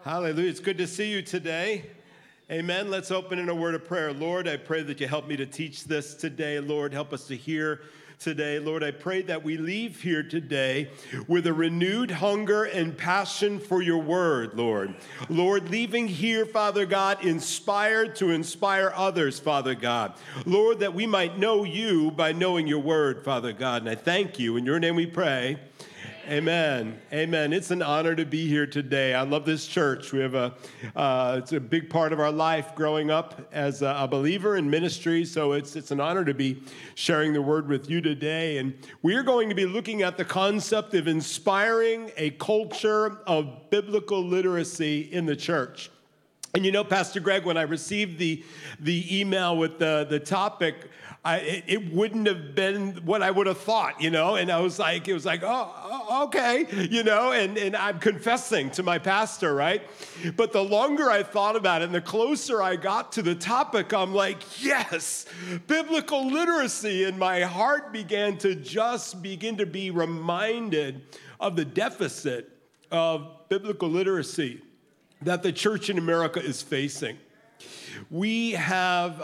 Hallelujah. It's good to see you today. Amen. Let's open in a word of prayer. Lord, I pray that you help me to teach this today. Lord, help us to hear today. Lord, I pray that we leave here today with a renewed hunger and passion for your word, Lord. Lord, leaving here, Father God, inspired to inspire others, Father God. Lord, that we might know you by knowing your word, Father God. And I thank you. In your name we pray. Amen. Amen. It's an honor to be here today. I love this church. We have it's a big part of our life growing up as a believer in ministry. So it's an honor to be sharing the word with you today. And we are going to be looking at the concept of inspiring a culture of biblical literacy in the church. And you know, Pastor Greg, when I received the email with the topic, it wouldn't have been what I would have thought, you know, and it was like, oh, okay, you know, and I'm confessing to my pastor, right? But the longer I thought about it and the closer I got to the topic, I'm like, yes, biblical literacy, and my heart began to be reminded of the deficit of biblical literacy that the church in America is facing. We have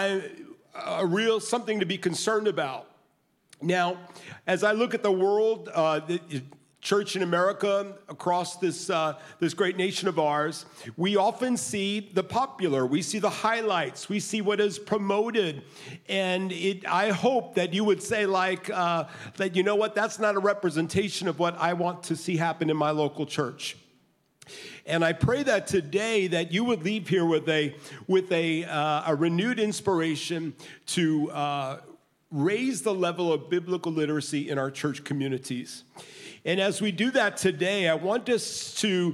a real something to be concerned about. Now, as I look at the world, the church in America, across this great nation of ours, we often see the popular, we see the highlights, we see what is promoted, and I hope that you would say that, you know what, that's not a representation of what I want to see happen in my local church. And I pray that today that you would leave here with a renewed inspiration to raise the level of biblical literacy in our church communities. And as we do that today, I want us to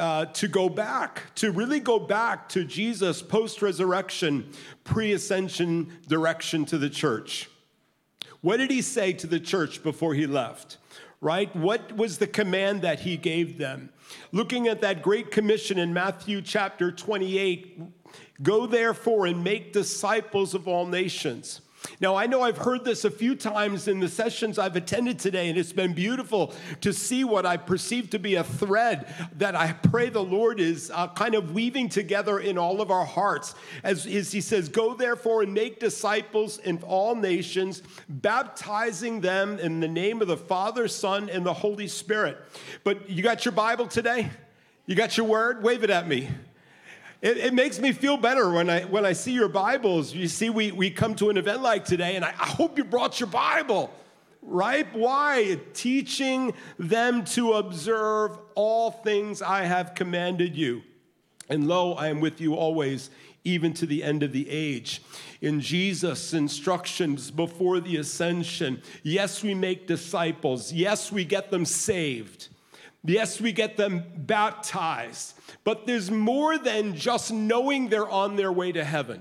really go back to Jesus' post-resurrection, pre-ascension direction to the church. What did he say to the church before he left? Right? What was the command that he gave them? Looking at that great commission in Matthew chapter 28, go therefore and make disciples of all nations. Now, I know I've heard this a few times in the sessions I've attended today, and it's been beautiful to see what I perceive to be a thread that I pray the Lord is kind of weaving together in all of our hearts. As he says, go therefore and make disciples in all nations, baptizing them in the name of the Father, Son, and the Holy Spirit. But you got your Bible today? You got your word? Wave it at me. It makes me feel better when I see your Bibles. You see, we come to an event like today, and I hope you brought your Bible, right? Why? Teaching them to observe all things I have commanded you. And lo, I am with you always, even to the end of the age. In Jesus' instructions before the ascension, yes, we make disciples. Yes, we get them saved. Yes, we get them baptized. But there's more than just knowing they're on their way to heaven.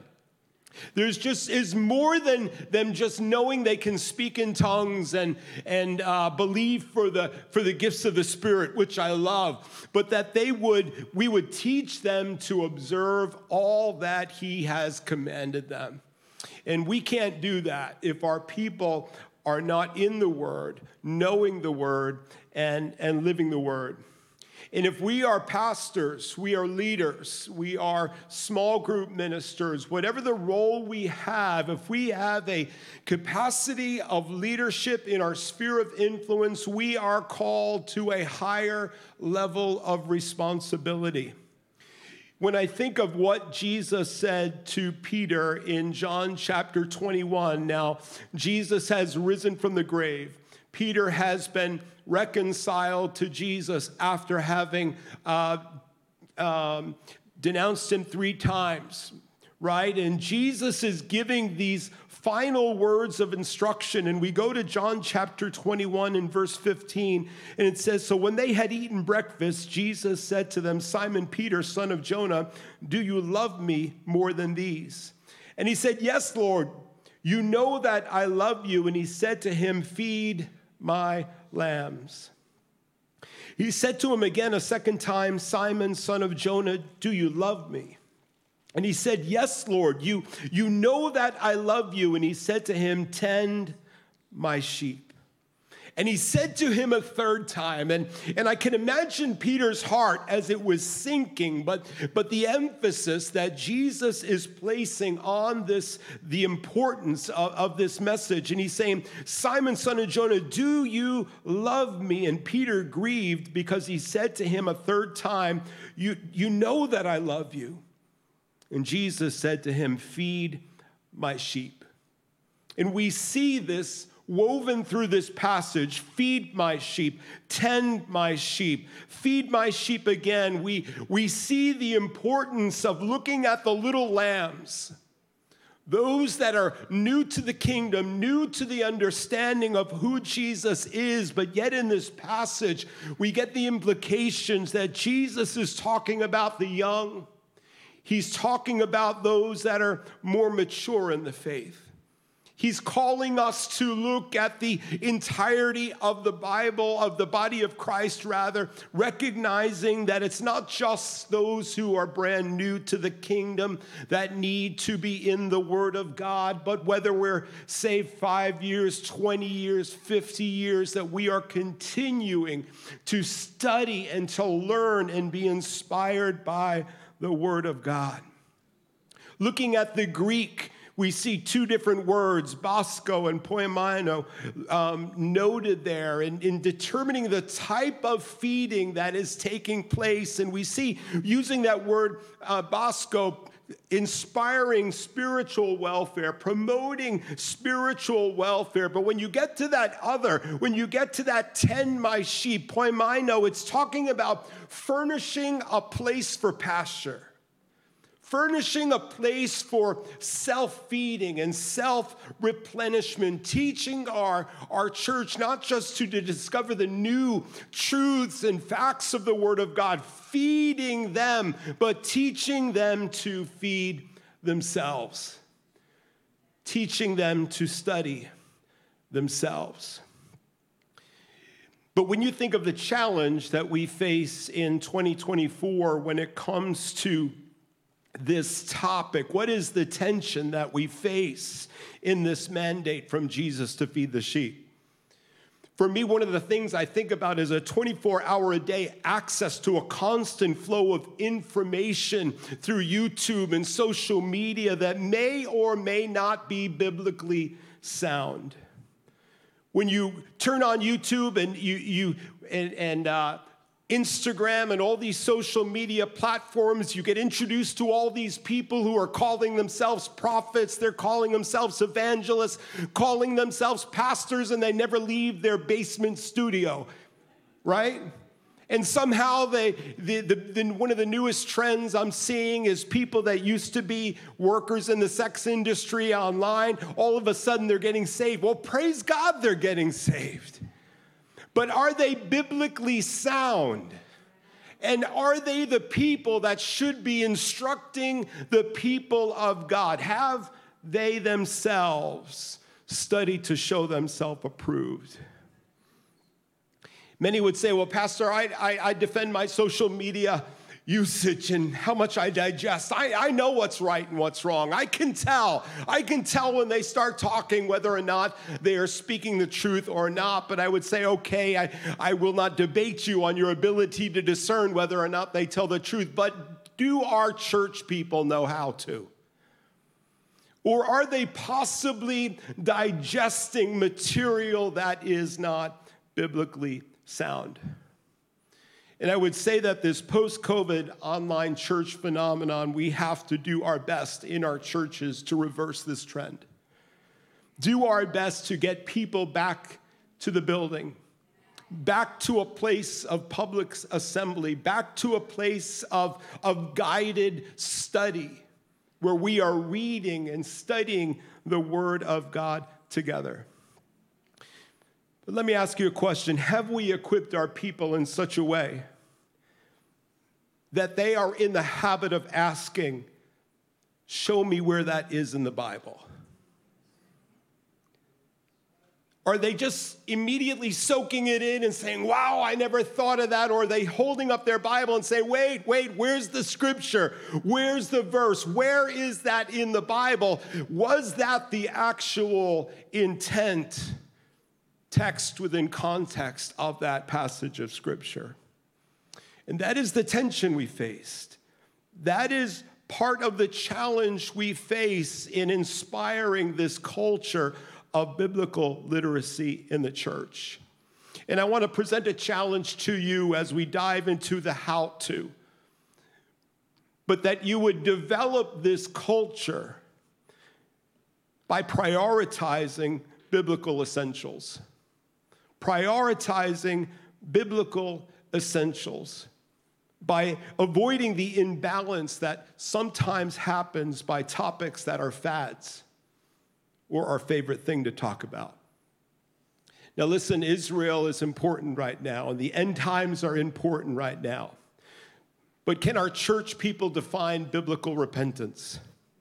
Is more than them just knowing they can speak in tongues and believe for the gifts of the Spirit, which I love, but that we would teach them to observe all that He has commanded them. And we can't do that if our people are not in the Word, knowing the Word, and living the Word. And if we are pastors, we are leaders, we are small group ministers, whatever the role we have, if we have a capacity of leadership in our sphere of influence, we are called to a higher level of responsibility. When I think of what Jesus said to Peter in John chapter 21, now Jesus has risen from the grave. Peter has been reconciled to Jesus after having denounced him 3 times, right? And Jesus is giving these final words of instruction. And we go to John chapter 21 and verse 15, and it says, so when they had eaten breakfast, Jesus said to them, Simon Peter, son of Jonah, do you love me more than these? And he said, yes, Lord, you know that I love you. And he said to him, feed my lambs. He said to him again a second time, Simon, son of Jonah, do you love me? And he said, yes, Lord, you know that I love you. And he said to him, tend my sheep. And he said to him a third time, and I can imagine Peter's heart as it was sinking, but the emphasis that Jesus is placing on this, the importance of this message. And he's saying, Simon, son of Jonah, do you love me? And Peter grieved because he said to him a third time, you know that I love you. And Jesus said to him, feed my sheep. And we see this woven through this passage, feed my sheep, tend my sheep, feed my sheep again. We see the importance of looking at the little lambs, those that are new to the kingdom, new to the understanding of who Jesus is, but yet in this passage, we get the implications that Jesus is talking about the young. He's talking about those that are more mature in the faith. He's calling us to look at the entirety of the Bible, of the body of Christ, rather, recognizing that it's not just those who are brand new to the kingdom that need to be in the Word of God, but whether we're saved 5 years, 20 years, 50 years, that we are continuing to study and to learn and be inspired by the Word of God. Looking at the Greek, we see two different words, basko and poimaino, noted there in determining the type of feeding that is taking place. And we see using that word basko, inspiring spiritual welfare, promoting spiritual welfare. But when you get to that when you get to that tend my sheep, poimaino, it's talking about furnishing a place for pasture. Furnishing a place for self-feeding and self-replenishment, teaching our church not just to discover the new truths and facts of the Word of God, feeding them, but teaching them to feed themselves, teaching them to study themselves. But when you think of the challenge that we face in 2024 when it comes to this topic, what is the tension that we face in this mandate from Jesus to feed the sheep? For me, one of the things I think about is a 24-hour-a-day access to a constant flow of information through YouTube and social media that may or may not be biblically sound. When you turn on YouTube and Instagram and all these social media platforms, you get introduced to all these people who are calling themselves prophets, they're calling themselves evangelists, calling themselves pastors, and they never leave their basement studio, right? And somehow one of the newest trends I'm seeing is people that used to be workers in the sex industry online, all of a sudden they're getting saved. Well, praise God they're getting saved. But are they biblically sound? And are they the people that should be instructing the people of God? Have they themselves studied to show themselves approved? Many would say, well, Pastor, I defend my social media usage and how much I digest. I know what's right and what's wrong. I can tell when they start talking whether or not they are speaking the truth or not. But I would say, okay, I will not debate you on your ability to discern whether or not they tell the truth. But do our church people know how to? Or are they possibly digesting material that is not biblically sound? And I would say that this post-COVID online church phenomenon, we have to do our best in our churches to reverse this trend. Do our best to get people back to the building, back to a place of public assembly, back to a place of guided study where we are reading and studying the Word of God together. But let me ask you a question. Have we equipped our people in such a way that they are in the habit of asking, show me where that is in the Bible? Are they just immediately soaking it in and saying, wow, I never thought of that? Or are they holding up their Bible and say, wait, where's the scripture? Where's the verse? Where is that in the Bible? Was that the actual intent text within context of that passage of Scripture. And that is the tension we faced. That is part of the challenge we face in inspiring this culture of biblical literacy in the church. And I want to present a challenge to you as we dive into the how-to. But that you would develop this culture by prioritizing biblical essentials. Prioritizing biblical essentials. By avoiding the imbalance that sometimes happens by topics that are fads or our favorite thing to talk about. Now listen, Israel is important right now, and the end times are important right now. But can our church people define biblical repentance?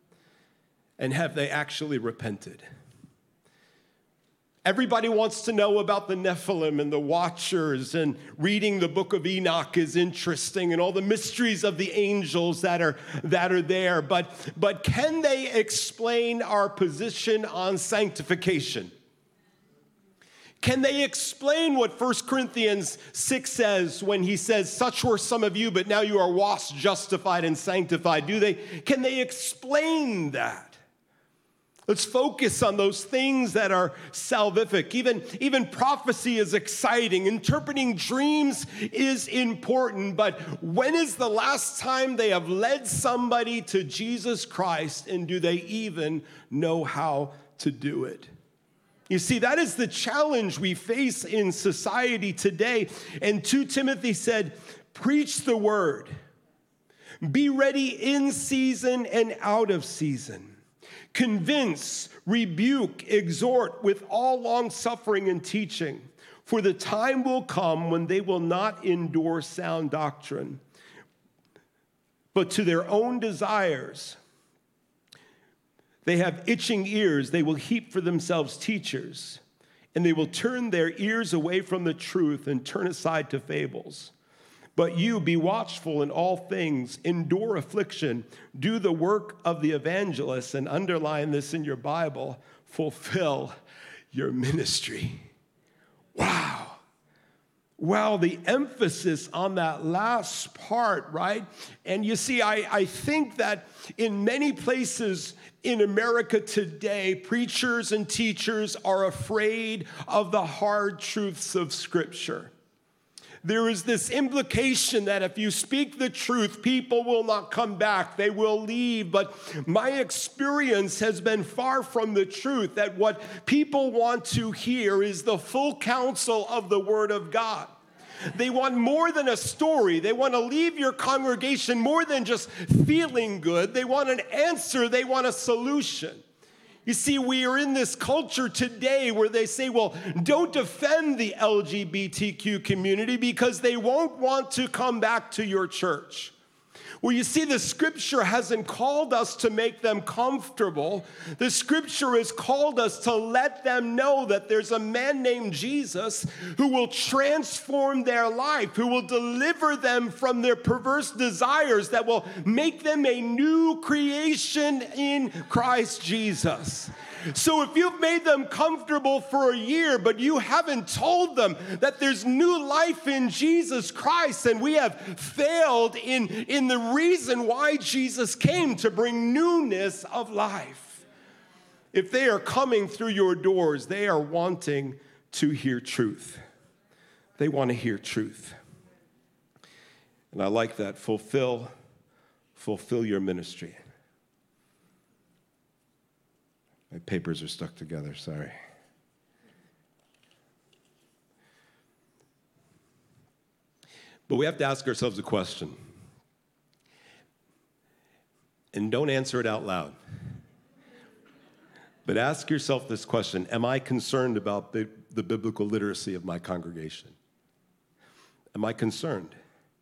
And have they actually repented? Everybody wants to know about the Nephilim and the Watchers, and reading the book of Enoch is interesting, and all the mysteries of the angels that are there. But can they explain our position on sanctification? Can they explain what 1 Corinthians 6 says when he says, "Such were some of you, but now you are washed, justified, and sanctified"? Can they explain that? Let's focus on those things that are salvific. Even prophecy is exciting. Interpreting dreams is important. But when is the last time they have led somebody to Jesus Christ, and do they even know how to do it? You see, that is the challenge we face in society today. And 2 Timothy said, preach the word. Be ready in season and out of season. Convince, rebuke, exhort with all long-suffering and teaching. For the time will come when they will not endure sound doctrine, but to their own desires. They have itching ears. They will heap for themselves teachers, and they will turn their ears away from the truth and turn aside to fables. But you, be watchful in all things, endure affliction, do the work of the evangelist, and underline this in your Bible, fulfill your ministry. Wow. Wow, the emphasis on that last part, right? And you see, I think that in many places in America today, preachers and teachers are afraid of the hard truths of Scripture. There is this implication that if you speak the truth, people will not come back. They will leave. But my experience has been far from the truth, that what people want to hear is the full counsel of the Word of God. They want more than a story. They want to leave your congregation more than just feeling good. They want an answer. They want a solution. You see, we are in this culture today where they say, well, don't defend the LGBTQ community because they won't want to come back to your church. Well, you see, the Scripture hasn't called us to make them comfortable. The Scripture has called us to let them know that there's a man named Jesus who will transform their life, who will deliver them from their perverse desires, that will make them a new creation in Christ Jesus. So if you've made them comfortable for a year, but you haven't told them that there's new life in Jesus Christ, and we have failed in the reason why Jesus came, to bring newness of life. If they are coming through your doors, they are wanting to hear truth. They want to hear truth. And I like that. Fulfill your ministry. My papers are stuck together, sorry. But we have to ask ourselves a question. And don't answer it out loud. But ask yourself this question: am I concerned about the biblical literacy of my congregation? Am I concerned?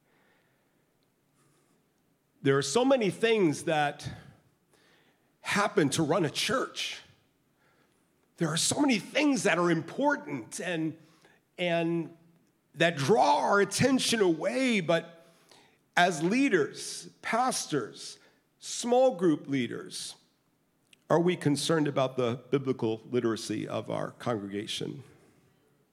There are so many things that happen to run a church. There are so many things that are important and that draw our attention away, but as leaders, pastors, small group leaders, are we concerned about the biblical literacy of our congregation?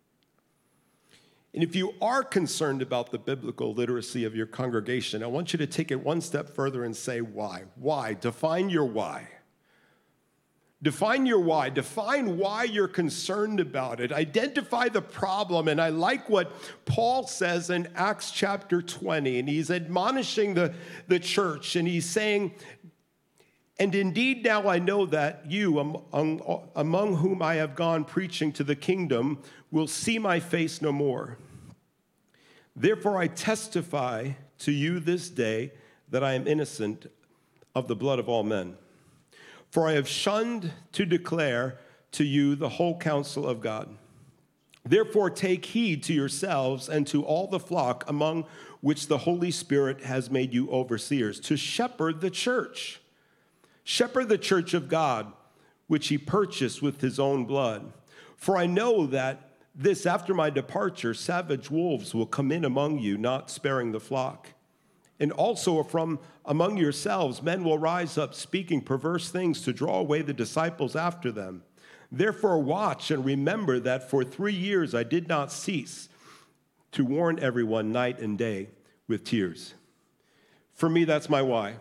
And if you are concerned about the biblical literacy of your congregation, I want you to take it one step further and say why. Why? Define your why. Define your why. Define why you're concerned about it. Identify the problem. And I like what Paul says in Acts chapter 20. And he's admonishing the church. And he's saying, and indeed now I know that you, among whom I have gone preaching to the kingdom, will see my face no more. Therefore I testify to you this day that I am innocent of the blood of all men. For I have shunned to declare to you the whole counsel of God. Therefore take heed to yourselves and to all the flock among which the Holy Spirit has made you overseers, to shepherd the church. Shepherd the church of God, which he purchased with his own blood. For I know that this after my departure, savage wolves will come in among you, not sparing the flock. And also from among yourselves, men will rise up speaking perverse things to draw away the disciples after them. Therefore watch and remember that for 3 years I did not cease to warn everyone night and day with tears. For me, that's my why.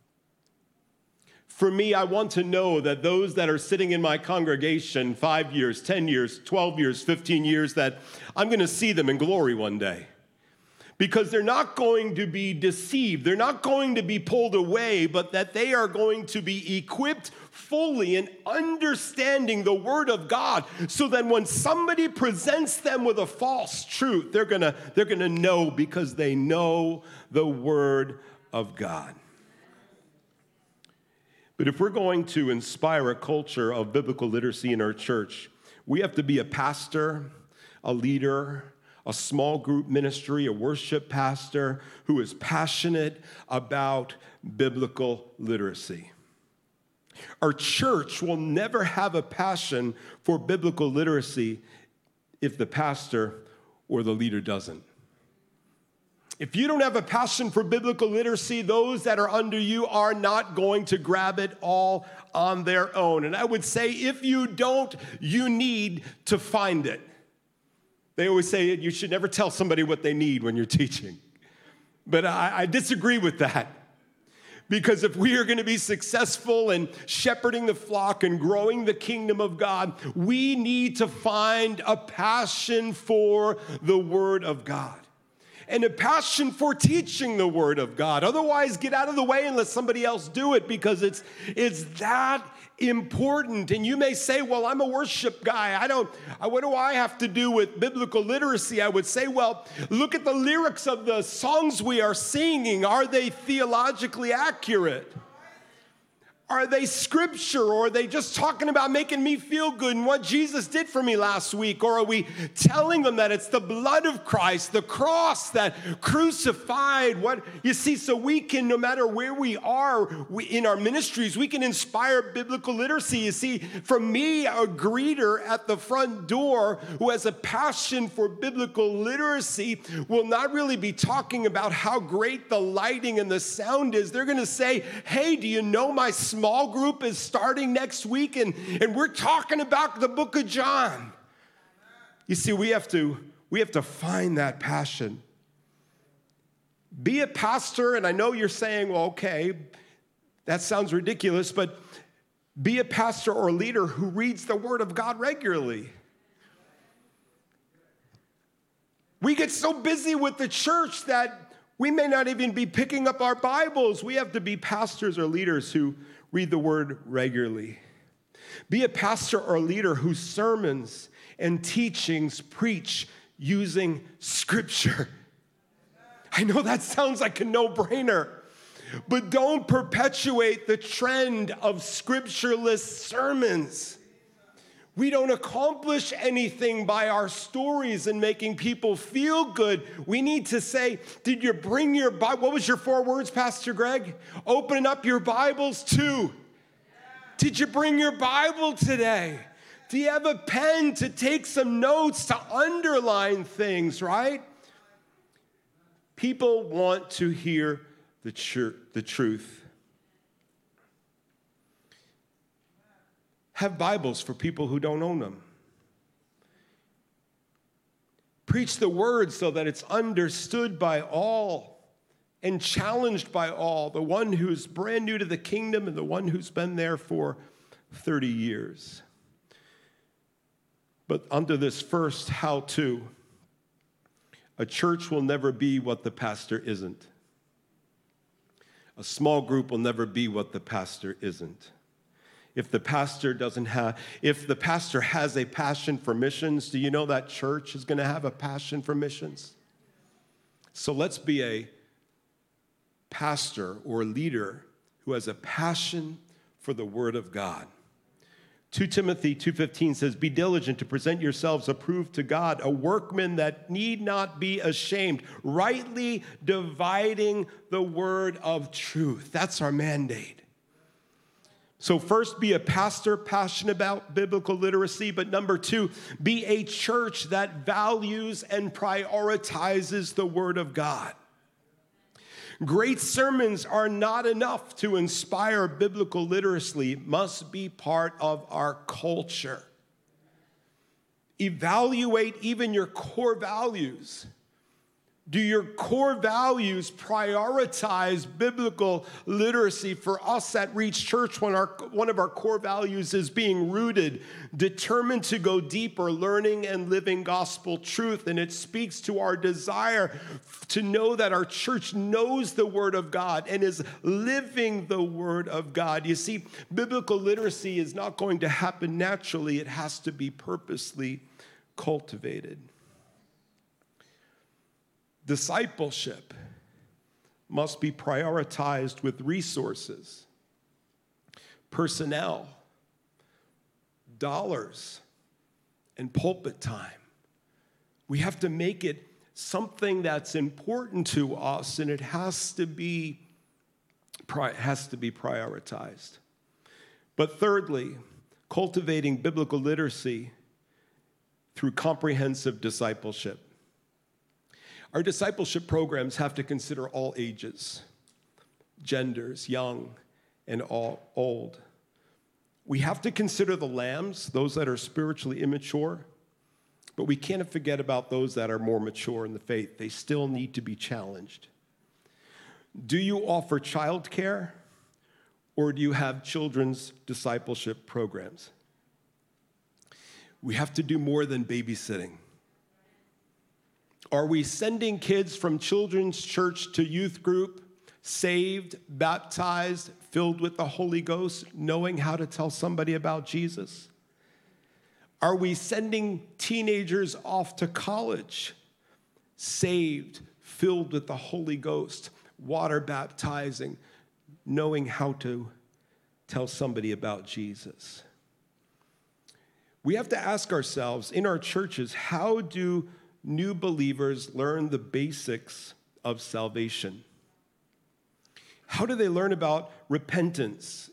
For me, I want to know that those that are sitting in my congregation 5 years, 10 years, 12 years, 15 years, that I'm going to see them in glory one day. Because they're not going to be deceived. They're not going to be pulled away, but that they are going to be equipped fully in understanding the Word of God. So that when somebody presents them with a false truth, they're gonna know because they know the Word of God. But if we're going to inspire a culture of biblical literacy in our church, we have to be a pastor, a leader, a small group ministry, a worship pastor who is passionate about biblical literacy. Our church will never have a passion for biblical literacy if the pastor or the leader doesn't. If you don't have a passion for biblical literacy, those that are under you are not going to grab it all on their own. And I would say if you don't, you need to find it. They always say you should never tell somebody what they need when you're teaching. But I disagree with that. Because if we are going to be successful in shepherding the flock and growing the kingdom of God, we need to find a passion for the Word of God. And a passion for teaching the Word of God. Otherwise, get out of the way and let somebody else do it because it's that important. And you may say, well, I'm a worship guy. What do I have to do with biblical literacy? I would say, well, look at the lyrics of the songs we are singing. Are they theologically accurate? Are they scripture, or are they just talking about making me feel good and what Jesus did for me last week? Or are we telling them that it's the blood of Christ, the cross that crucified? What you see, so we can, no matter where we are in our ministries, we can inspire biblical literacy. You see, for me, a greeter at the front door who has a passion for biblical literacy will not really be talking about how great the lighting and the sound is. They're going to say, hey, do you know my small group is starting next week, and we're talking about the book of John. You see, we have to find that passion. Be a pastor, and I know you're saying, well, okay, that sounds ridiculous, but be a pastor or leader who reads the Word of God regularly. We get so busy with the church that we may not even be picking up our Bibles. We have to be pastors or leaders who read the Word regularly. Be a pastor or leader whose sermons and teachings preach using Scripture. I know that sounds like a no-brainer, but don't perpetuate the trend of scriptureless sermons. We don't accomplish anything by our stories and making people feel good. We need to say, did you bring your Bible? What was your 4 words, Pastor Greg? Open up your Bibles too. Did you bring your Bible today? Do you have a pen to take some notes, to underline things, right? People want to hear the truth. Have Bibles for people who don't own them. Preach the word so that it's understood by all and challenged by all, the one who's brand new to the kingdom and the one who's been there for 30 years. But under this first how-to, a church will never be what the pastor isn't. A small group will never be what the pastor isn't. If the pastor has a passion for missions, do you know that church is going to have a passion for missions? So let's be a pastor or a leader who has a passion for the word of God. 2 Timothy 2:15 says, "Be diligent to present yourselves approved to God, a workman that need not be ashamed, rightly dividing the word of truth." That's our mandate. So first, be a pastor passionate about biblical literacy, but number two, be a church that values and prioritizes the word of God. Great sermons are not enough to inspire biblical literacy. It must be part of our culture. Evaluate even your core values. Do your core values prioritize biblical literacy? For us at Reach Church, one of our core values is being rooted, determined to go deeper, learning and living gospel truth. And it speaks to our desire to know that our church knows the Word of God and is living the Word of God. You see, biblical literacy is not going to happen naturally. It has to be purposely cultivated. Discipleship must be prioritized with resources, personnel, dollars, and pulpit time. We have to make it something that's important to us, and it has to be prioritized. But thirdly, cultivating biblical literacy through comprehensive discipleship. Our discipleship programs have to consider all ages, genders, young and all old. We have to consider the lambs, those that are spiritually immature, but we can't forget about those that are more mature in the faith. They still need to be challenged. Do you offer childcare, or do you have children's discipleship programs? We have to do more than babysitting. Are we sending kids from children's church to youth group, saved, baptized, filled with the Holy Ghost, knowing how to tell somebody about Jesus? Are we sending teenagers off to college, saved, filled with the Holy Ghost, water baptizing, knowing how to tell somebody about Jesus? We have to ask ourselves in our churches, how do new believers learn the basics of salvation? How do they learn about repentance,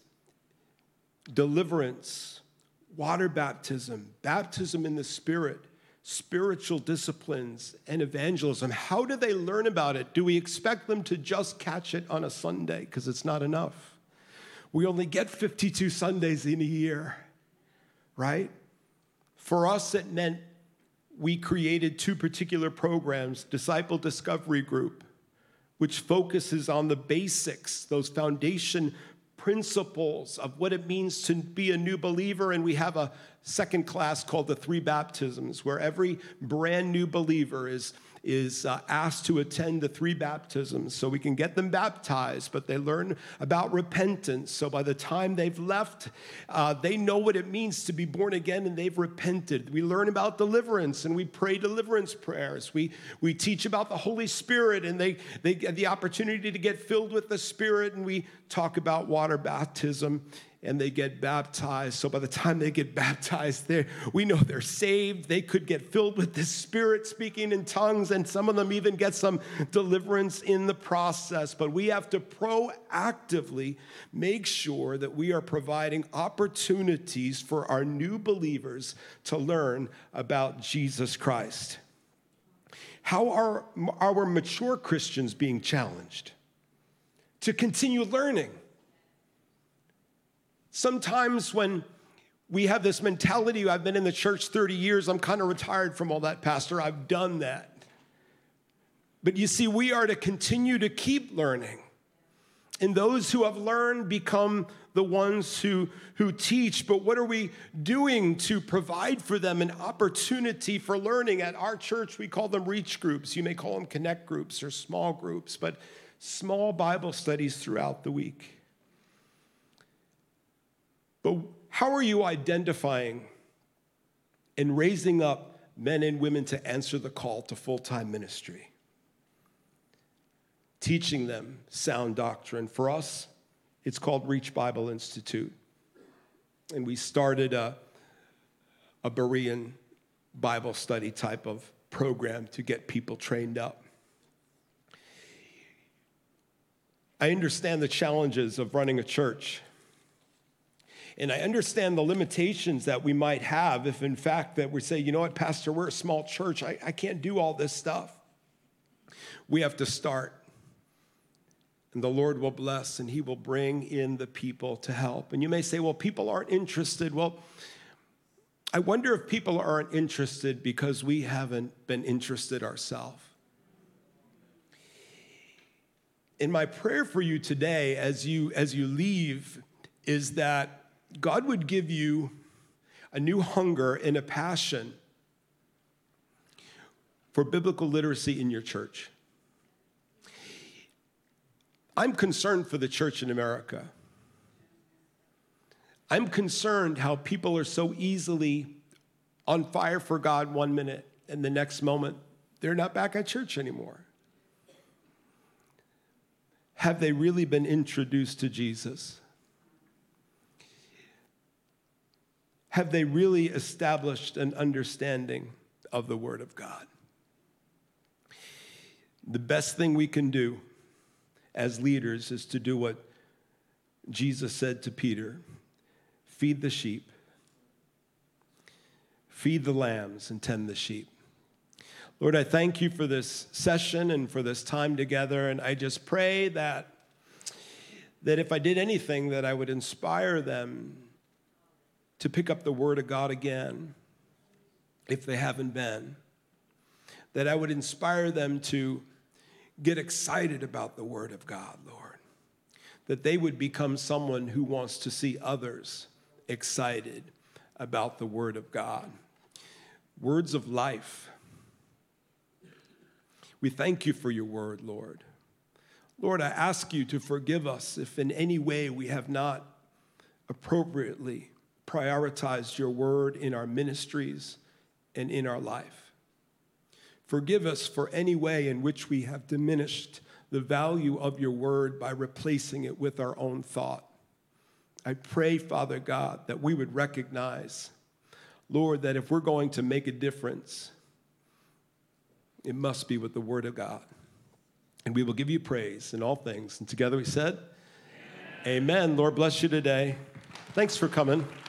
deliverance, water baptism, baptism in the Spirit, spiritual disciplines, and evangelism? How do they learn about it? Do we expect them to just catch it on a Sunday? Because it's not enough. We only get 52 Sundays in a year, right? For us, it meant we created two particular programs, Disciple Discovery Group, which focuses on the basics, those foundation principles of what it means to be a new believer. And we have a second class called the Three Baptisms, where every brand new believer is asked to attend the three baptisms so we can get them baptized, but they learn about repentance. So by the time they've left, they know what it means to be born again and they've repented. We learn about deliverance and we pray deliverance prayers. We teach about the Holy Spirit and they get the opportunity to get filled with the Spirit, and we talk about water baptism and they get baptized. So by the time they get baptized, we know they're saved. They could get filled with the Spirit, speaking in tongues, and some of them even get some deliverance in the process. But we have to proactively make sure that we are providing opportunities for our new believers to learn about Jesus Christ. How are our mature Christians being challenged to continue learning? Sometimes when we have this mentality, I've been in the church 30 years, I'm kind of retired from all that, Pastor, I've done that. But you see, we are to continue to keep learning. And those who have learned become the ones who teach. But what are we doing to provide for them an opportunity for learning? At our church, we call them reach groups. You may call them connect groups or small groups, but small Bible studies throughout the week. But how are you identifying and raising up men and women to answer the call to full-time ministry? Teaching them sound doctrine. For us, it's called Reach Bible Institute. And we started a Berean Bible study type of program to get people trained up. I understand the challenges of running a church. And I understand the limitations that we might have if, in fact, that we say, you know what, Pastor, we're a small church. I can't do all this stuff. We have to start. And the Lord will bless, and he will bring in the people to help. And you may say, well, people aren't interested. Well, I wonder if people aren't interested because we haven't been interested ourselves. And my prayer for you today as you leave is that God would give you a new hunger and a passion for biblical literacy in your church. I'm concerned for the church in America. I'm concerned how people are so easily on fire for God one minute, and the next moment, they're not back at church anymore. Have they really been introduced to Jesus? Have they really established an understanding of the Word of God? The best thing we can do as leaders is to do what Jesus said to Peter: feed the sheep, feed the lambs, and tend the sheep. Lord, I thank you for this session and for this time together, and I just pray that if I did anything, that I would inspire them to pick up the Word of God again, if they haven't been, that I would inspire them to get excited about the Word of God, Lord, that they would become someone who wants to see others excited about the Word of God. Words of life. We thank you for your word, Lord. Lord, I ask you to forgive us if in any way we have not appropriately prioritized your word in our ministries and in our life. Forgive us for any way in which we have diminished the value of your word by replacing it with our own thought. I pray, Father God, that we would recognize, Lord, that if we're going to make a difference, it must be with the Word of God. And we will give you praise in all things. And together we said, Amen. Lord bless you today. Thanks for coming.